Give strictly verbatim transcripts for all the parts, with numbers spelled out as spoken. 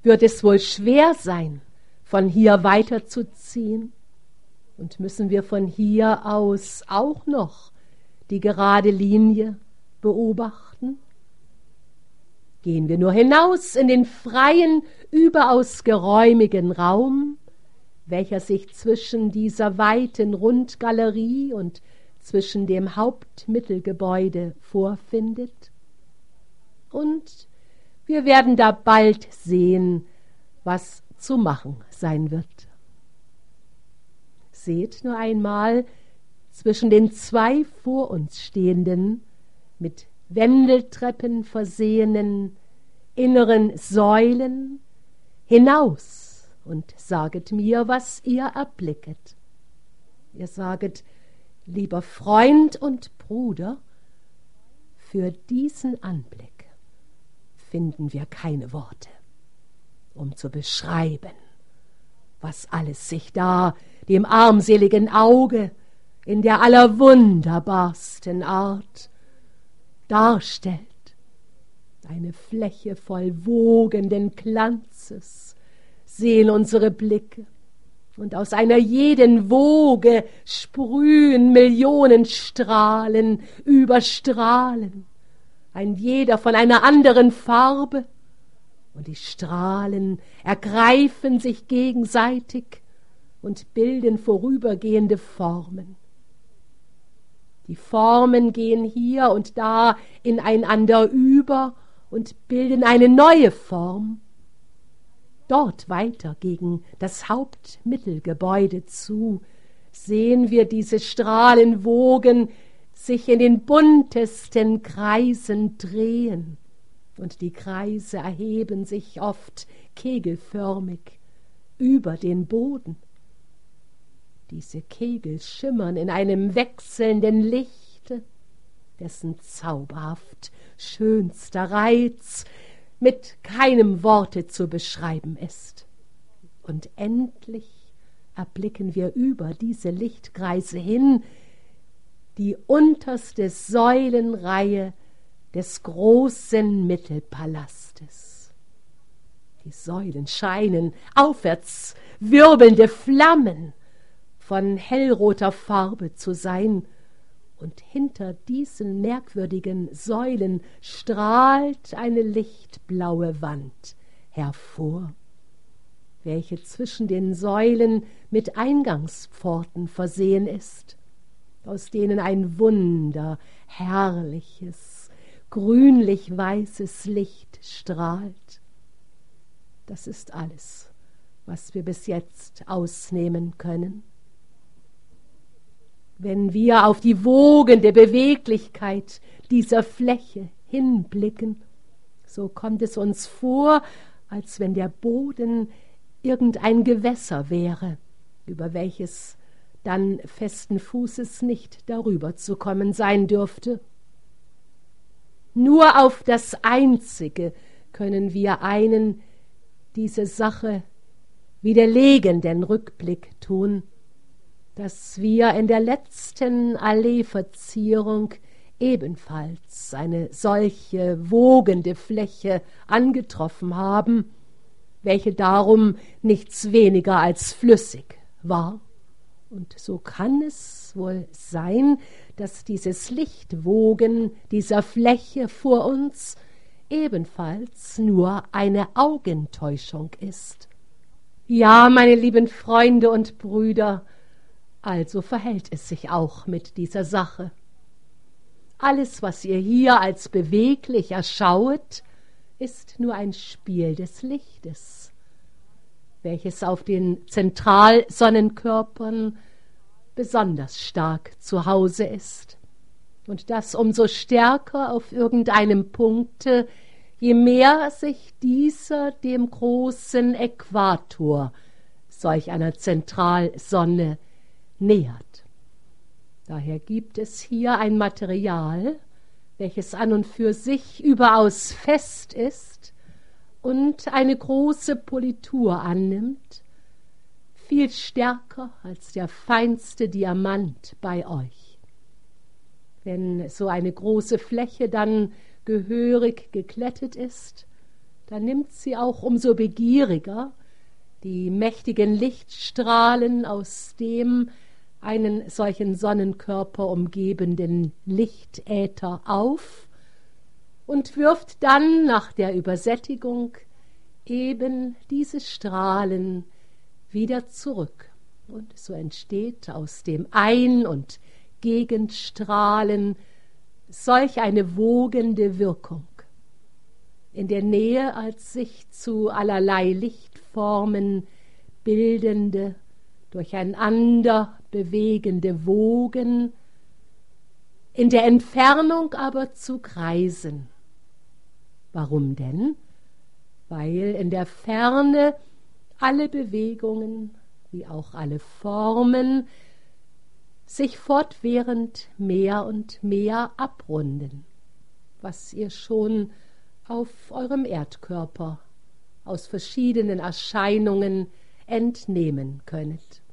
wird es wohl schwer sein, von hier weiterzuziehen. Und müssen wir von hier aus auch noch die gerade Linie beobachten? Gehen wir nur hinaus in den freien, überaus geräumigen Raum, welcher sich zwischen dieser weiten Rundgalerie und zwischen dem Hauptmittelgebäude vorfindet. Und wir werden da bald sehen, was zu machen sein wird. Seht nur einmal zwischen den zwei vor uns stehenden, mit Wendeltreppen versehenen inneren Säulen hinaus und saget mir, was ihr erblicket. Ihr saget, lieber Freund und Bruder, für diesen Anblick finden wir keine Worte, um zu beschreiben, was alles sich da dem armseligen Auge in der allerwunderbarsten Art darstellt. Eine Fläche voll wogenden Glanzes sehen unsere Blicke, und aus einer jeden Woge sprühen Millionen Strahlen über Strahlen, ein jeder von einer anderen Farbe, und die Strahlen ergreifen sich gegenseitig und bilden vorübergehende Formen. Die Formen gehen hier und da ineinander über und bilden eine neue Form. Dort weiter gegen das Hauptmittelgebäude zu sehen wir diese Strahlenwogen sich in den buntesten Kreisen drehen, und die Kreise erheben sich oft kegelförmig über den Boden. Diese Kegel schimmern in einem wechselnden Lichte, dessen zauberhaft schönster Reiz mit keinem Worte zu beschreiben ist. Und endlich erblicken wir über diese Lichtkreise hin die unterste Säulenreihe des großen Mittelpalastes. Die Säulen scheinen aufwärts wirbelnde Flammen von hellroter Farbe zu sein, und hinter diesen merkwürdigen Säulen strahlt eine lichtblaue Wand hervor, welche zwischen den Säulen mit Eingangspforten versehen ist, aus denen ein wunderherrliches, grünlich-weißes Licht strahlt. Das ist alles, was wir bis jetzt ausnehmen können. Wenn wir auf die wogende Beweglichkeit dieser Fläche hinblicken, so kommt es uns vor, als wenn der Boden irgendein Gewässer wäre, über welches dann festen Fußes nicht darüber zu kommen sein dürfte. Nur auf das Einzige können wir einen diese Sache widerlegenden Rückblick tun, dass wir in der letzten Alleeverzierung ebenfalls eine solche wogende Fläche angetroffen haben, welche darum nichts weniger als flüssig war. Und so kann es wohl sein, dass dieses Lichtwogen dieser Fläche vor uns ebenfalls nur eine Augentäuschung ist. Ja, meine lieben Freunde und Brüder, also verhält es sich auch mit dieser Sache. Alles, was ihr hier als beweglich erschauet, ist nur ein Spiel des Lichtes, welches auf den Zentralsonnenkörpern besonders stark zu Hause ist, und das umso stärker auf irgendeinem Punkte, je mehr sich dieser dem großen Äquator solch einer Zentralsonne nähert. Daher gibt es hier ein Material, welches an und für sich überaus fest ist und eine große Politur annimmt, viel stärker als der feinste Diamant bei euch. Wenn so eine große Fläche dann gehörig geglättet ist, dann nimmt sie auch umso begieriger die mächtigen Lichtstrahlen aus dem einen solchen Sonnenkörper umgebenden Lichtäther auf und wirft dann nach der Übersättigung eben diese Strahlen wieder zurück. Und so entsteht aus dem Ein- und Gegenstrahlen solch eine wogende Wirkung. In der Nähe als sich zu allerlei Lichtformen bildende, durcheinander bewegende Wogen, in der Entfernung aber zu Kreisen. Warum denn? Weil in der Ferne alle Bewegungen, wie auch alle Formen, sich fortwährend mehr und mehr abrunden, was ihr schon auf eurem Erdkörper aus verschiedenen Erscheinungen entnehmen könnet.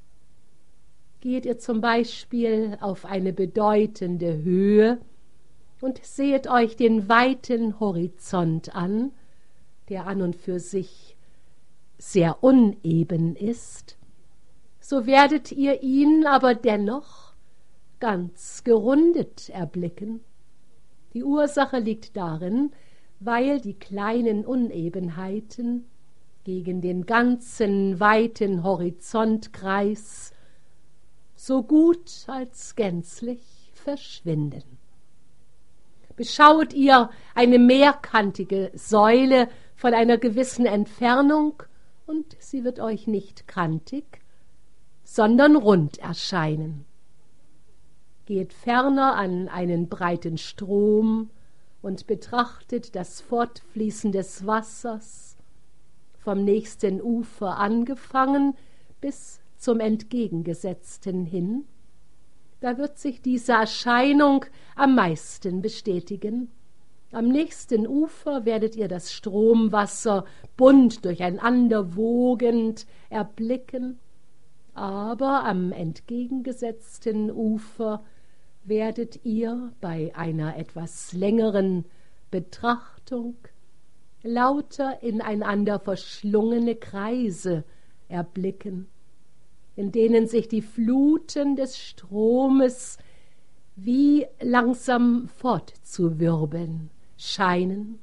Geht ihr zum Beispiel auf eine bedeutende Höhe und sehet euch den weiten Horizont an, der an und für sich sehr uneben ist, so werdet ihr ihn aber dennoch ganz gerundet erblicken. Die Ursache liegt darin, weil die kleinen Unebenheiten gegen den ganzen weiten Horizontkreis so gut als gänzlich verschwinden. Beschaut ihr eine mehrkantige Säule von einer gewissen Entfernung, und sie wird euch nicht kantig, sondern rund erscheinen. Geht ferner an einen breiten Strom und betrachtet das Fortfließen des Wassers, vom nächsten Ufer angefangen bis zum entgegengesetzten hin, da wird sich diese Erscheinung am meisten bestätigen. Am nächsten Ufer werdet ihr das Stromwasser bunt durcheinander wogend erblicken, aber am entgegengesetzten Ufer werdet ihr bei einer etwas längeren Betrachtung lauter ineinander verschlungene Kreise erblicken, in denen sich die Fluten des Stromes wie langsam fortzuwirbeln scheinen.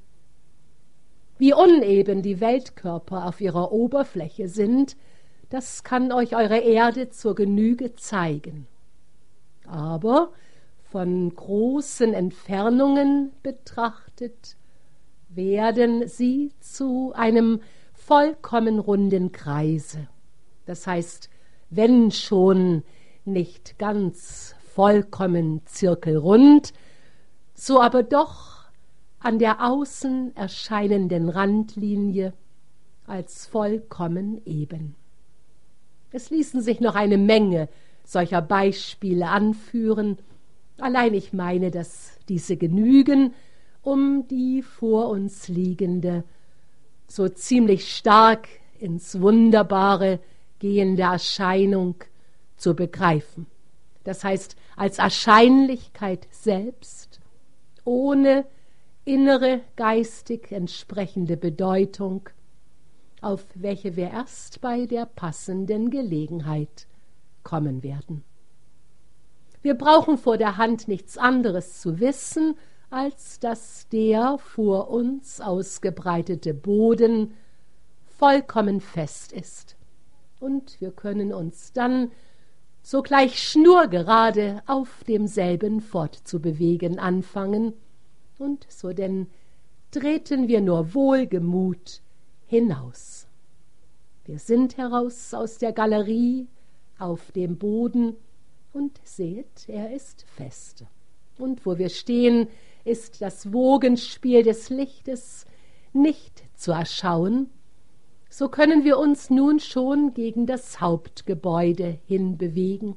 Wie uneben die Weltkörper auf ihrer Oberfläche sind, das kann euch eure Erde zur Genüge zeigen. Aber von großen Entfernungen betrachtet werden sie zu einem vollkommen runden Kreise. Das heißt, wenn schon nicht ganz vollkommen zirkelrund, so aber doch an der außen erscheinenden Randlinie als vollkommen eben. Es ließen sich noch eine Menge solcher Beispiele anführen, allein ich meine, dass diese genügen, um die vor uns liegende, so ziemlich stark ins Wunderbare gehende Erscheinung zu begreifen. Das heißt, als Erscheinlichkeit selbst, ohne innere geistig entsprechende Bedeutung, auf welche wir erst bei der passenden Gelegenheit kommen werden. Wir brauchen vor der Hand nichts anderes zu wissen, als dass der vor uns ausgebreitete Boden vollkommen fest ist. Und wir können uns dann sogleich schnurgerade auf demselben fortzubewegen anfangen, und so denn treten wir nur wohlgemut hinaus. Wir sind heraus aus der Galerie auf dem Boden, und seht, er ist fest. Und wo wir stehen, ist das Wogenspiel des Lichtes nicht zu erschauen, so können wir uns nun schon gegen das Hauptgebäude hinbewegen.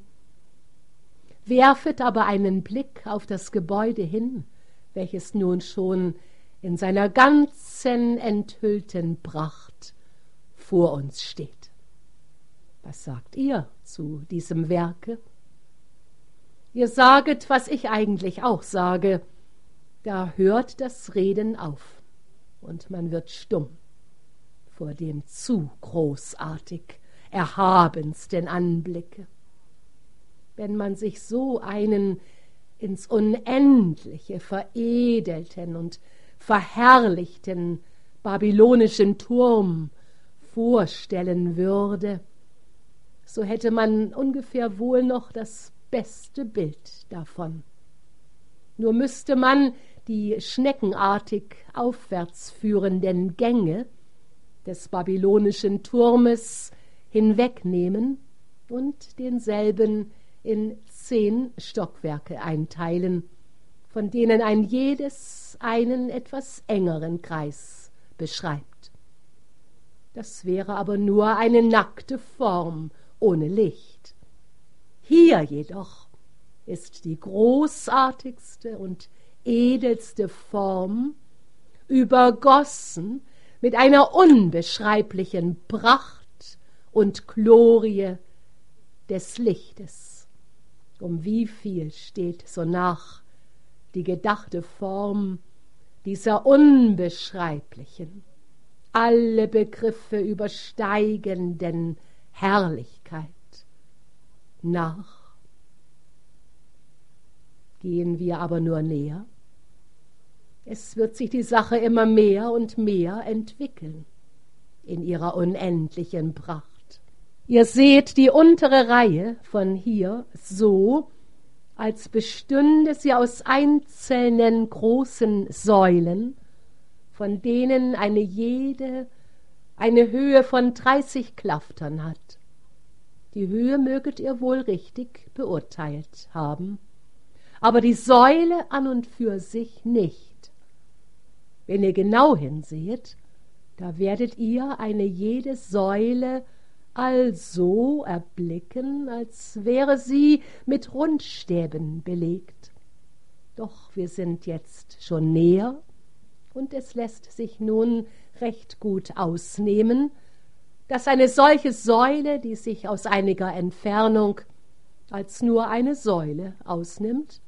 Werfet aber einen Blick auf das Gebäude hin, welches nun schon in seiner ganzen enthüllten Pracht vor uns steht. Was sagt ihr zu diesem Werke? Ihr saget, was ich eigentlich auch sage, da hört das Reden auf. und man wird stumm vor dem zu großartig erhabensten Anblicke. Wenn man sich so einen ins Unendliche veredelten und verherrlichten babylonischen Turm vorstellen würde, so hätte man ungefähr wohl noch das beste Bild davon. Nur müsste man die schneckenartig aufwärts führenden Gänge des babylonischen Turmes hinwegnehmen und denselben in zehn Stockwerke einteilen, von denen ein jedes einen etwas engeren Kreis beschreibt. Das wäre aber nur eine nackte Form ohne Licht. Hier jedoch ist die großartigste und edelste Form übergossen mit einer unbeschreiblichen Pracht und Glorie des Lichtes. Um wie viel steht so nach die gedachte Form dieser unbeschreiblichen, alle Begriffe übersteigenden Herrlichkeit nach? Gehen wir aber nur näher, es wird sich die Sache immer mehr und mehr entwickeln in ihrer unendlichen Pracht. Ihr seht die untere Reihe von hier so, als bestünde sie aus einzelnen großen Säulen, von denen eine jede eine Höhe von dreißig Klaftern hat. Die Höhe möget ihr wohl richtig beurteilt haben, aber die Säule an und für sich nicht. Wenn ihr genau hinseht, da werdet ihr eine jede Säule also erblicken, als wäre sie mit Rundstäben belegt. Doch wir sind jetzt schon näher, und es lässt sich nun recht gut ausnehmen, dass eine solche Säule, die sich aus einiger Entfernung als nur eine Säule ausnimmt,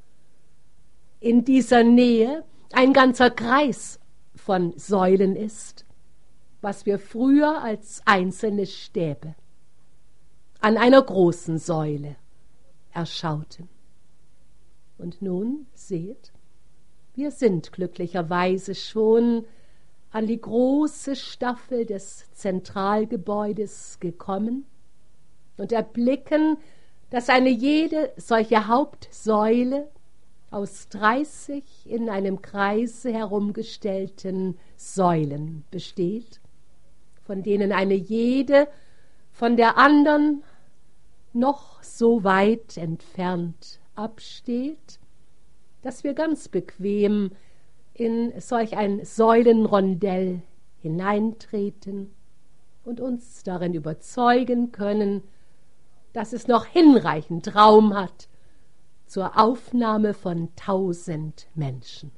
in dieser Nähe ein ganzer Kreis von Säulen ist, was wir früher als einzelne Stäbe an einer großen Säule erschauten. Und nun seht, wir sind glücklicherweise schon an die große Staffel des Zentralgebäudes gekommen und erblicken, dass eine jede solche Hauptsäule aus dreißig in einem Kreise herumgestellten Säulen besteht, von denen eine jede von der andern noch so weit entfernt absteht, dass wir ganz bequem in solch ein Säulenrondell hineintreten und uns darin überzeugen können, dass es noch hinreichend Raum hat zur Aufnahme von tausend Menschen.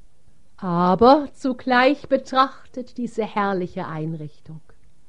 Aber zugleich betrachtet diese herrliche Einrichtung.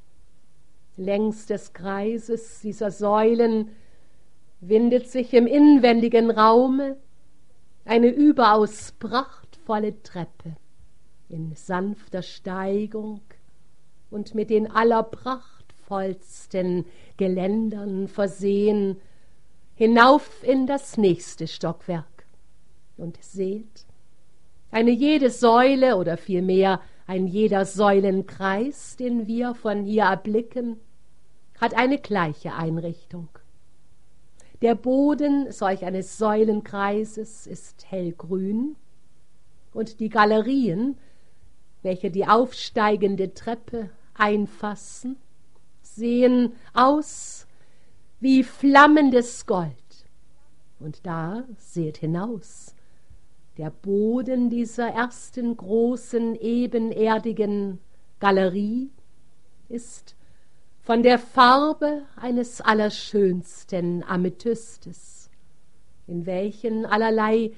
Längs des Kreises dieser Säulen windet sich im inwendigen Raume eine überaus prachtvolle Treppe in sanfter Steigung und mit den allerprachtvollsten Geländern versehen, hinauf in das nächste Stockwerk. Und seht, eine jede Säule oder vielmehr ein jeder Säulenkreis, den wir von hier erblicken, hat eine gleiche Einrichtung. Der Boden solch eines Säulenkreises ist hellgrün und die Galerien, welche die aufsteigende Treppe einfassen, sehen aus wie flammendes Gold. Und da seht hinaus, der Boden dieser ersten großen ebenerdigen Galerie ist von der Farbe eines allerschönsten Amethystes, in welchen allerlei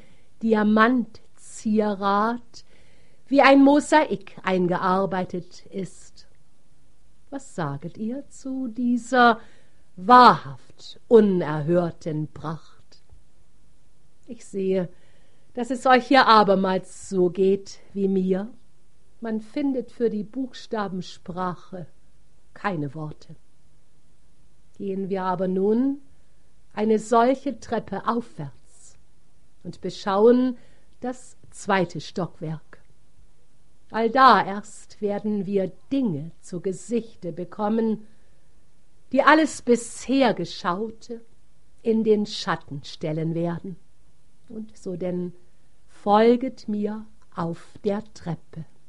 Diamantzierat wie ein Mosaik eingearbeitet ist. Was saget ihr zu dieser wahrhaft unerhörten Pracht? Ich sehe, dass es euch hier abermals so geht wie mir, Man findet für die Buchstabensprache keine Worte. Gehen wir aber nun eine solche Treppe aufwärts und beschauen das zweite Stockwerk. Allda erst werden wir Dinge zu Gesichte bekommen, die alles bisher Geschaute in den Schatten stellen werden. Und so denn folget mir auf der Treppe.